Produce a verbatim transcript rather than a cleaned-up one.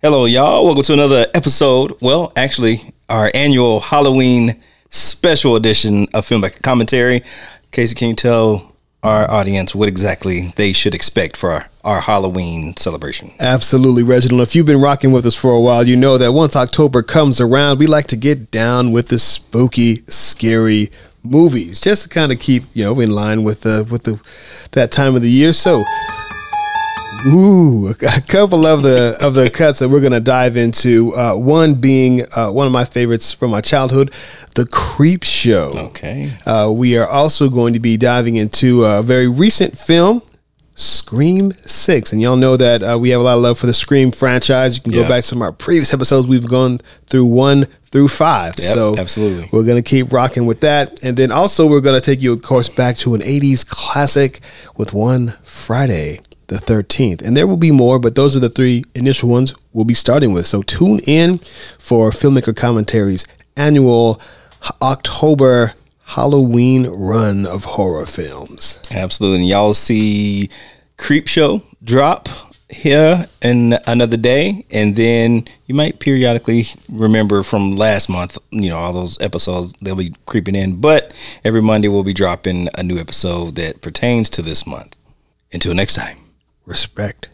Hello, y'all. Welcome to another episode. Well, actually, our annual Halloween special edition of Filmmaker Commentary. Casey, can you tell our audience what exactly they should expect for our, our Halloween celebration? Absolutely, Reginald. If you've been rocking with us for a while, you know that once October comes around, we like to get down with the spooky, scary movies, just to kind of keep, you know, in line with the with the that time of the year. So, ooh, a couple of the of the cuts that we're going to dive into. Uh, one being uh, one of my favorites from my childhood, The Creep Show. Okay. Uh, we are also going to be diving into a very recent film, Scream six. And y'all know that uh, we have a lot of love for the Scream franchise. You can Yep. go back to some of our previous episodes. We've gone through one through five. Yep, so absolutely. we're going to keep rocking with that. And then also we're going to take you, of course, back to an eighties classic with one Friday the thirteenth. And there will be more, but those are the three initial ones we'll be starting with. So tune in for Filmmaker Commentary's annual October Halloween run of horror films. Absolutely. And y'all see Creep Show drop here in another day. And then you might periodically remember from last month, you know, all those episodes, they'll be creeping in. But every Monday we'll be dropping a new episode that pertains to this month. Until next time. Respect.